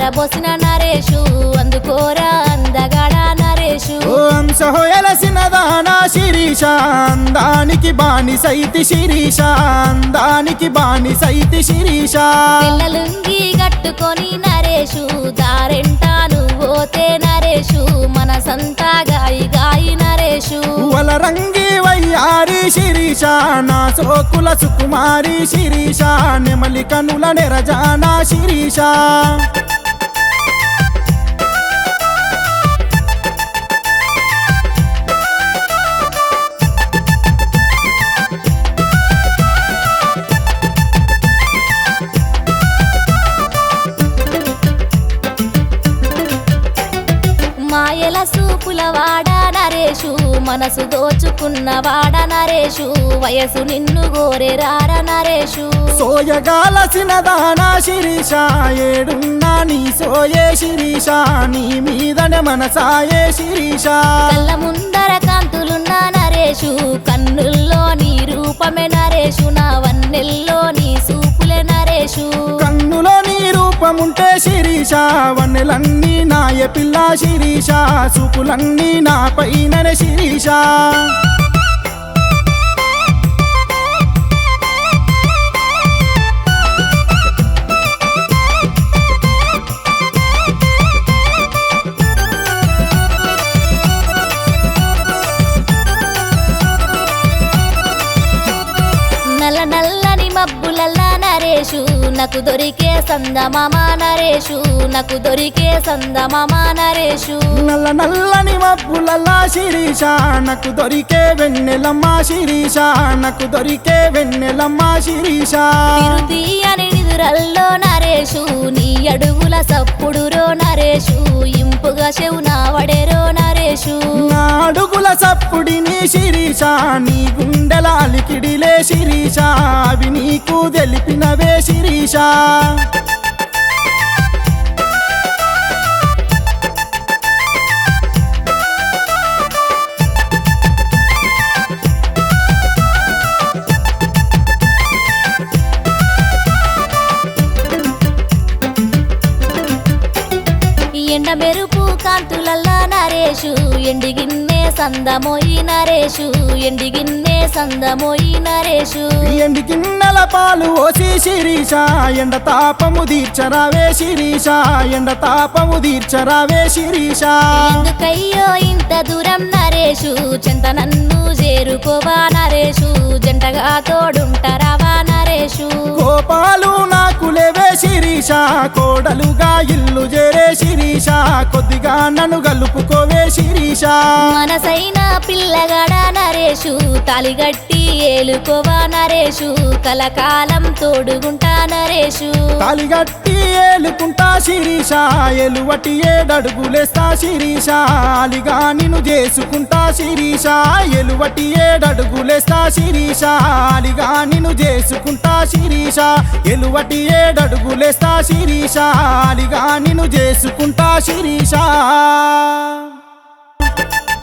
ఆరబోసిన నరేషు అందుకోరా అందగాడ నరేషు ఓ అంశహోయలసినదానా శిరీష అందానికి బానిసైతి శిరీష అందానికి బానిసైతి శిరీష పిల్లలుంగి గట్టుకొని నరేషు దారెంటాను పోతే నరేషు మనసంతా గాయి గాయి నరేషు వలరంగి వయ్యారి శిరీష నా సోకుల సుకుమారి శిరీష నెమలి కనుల నెరజానా శిరీష మాయల సూపుల వాడ నరేషు మనసు దోచుకున్నవాడ నరేషు వయసు నిన్ను గోరే రార నరేషు సోయగాలసినదానా శిరీష ఏడున్నా నీ సోయే శిరీష నీ మీదనే మనసాయే శిరీష కళ్ళ ముందర కాంతులున్న నరేషు కన్నుల్లో నీ రూపమే నరేషు నా వన్నెల్లో నీ సూపులే నరేషు కన్నులో నీ రూపముంటే శిరీష వన్నెలన్నీ నాయ పిల్ల శిరీష సూపులన్నీ నా పైననే శిరీష నల్ల నల్లని మబ్బులల్లా నరేషు నాకు దొరికే సందమామ నరేషు నాకు దొరికే సందమామ నరేషు నల్ల నల్లని మబ్బులల్లా శిరీష నాకు దొరికే వెన్నెలమ్మ శిరీష నాకు దొరికే వెన్నెలమ్మ శిరీష తిరుతీయని నిదురల్లో నరేషు నీ అడుగుల సప్పుడురో నరేషు ఇంపుగా చెవున వడేరో నరేషు నా అడుగుల సప్పుడిని శిరీష నీ గుండెల అలికిడిలే శిరీష అవి నీకు తెలిపినవే శిరీష ఎండ మెరుపు కాంతులల్లా నరేషు ఎండిగిన్నే సందమోయి నరేషు ఎండిగిన్నే సందమోయి నరేషు ఎండి గిన్నెల పాలు ఓసి శిరీష ఎండ తాపము తీర్చరావే శిరీష ఎండ తాపము తీర్చరావే శిరీష ఎందుకయ్యో ఇంత దూరం నరేషు చెంత నన్ను చేరుకోవా నరేషు జంటగా తోడుంటరావా నరేషు కోపాలు నాకు లేవే శిరీష కోడలుగా ఇల్లు చేరే శిరీష కొద్దిగా నన్ను గలుపుకోవే శిరీష మనసైన పిల్లగాడ నరేషు తాలిగట్టి ఏలుకోవా నరేషు కలకాలం తోడుగుంటా నరేషు తాలిగట్టి ఏలుకుంటా శిరీష ఎలువటి ఏడడుగులేస్తా శిరీష అలిగా నిన్ను చేసుకుంటా శిరీష ఎలువటి ఏడడుగులేస్తా శిరీష అలిగా నిన్ను చేసుకుంటా శిరీష ఎలువటి ఏడడుగులేస్తా శిరీష అలిగా నిన్ను చేసుకుంటా శిరీష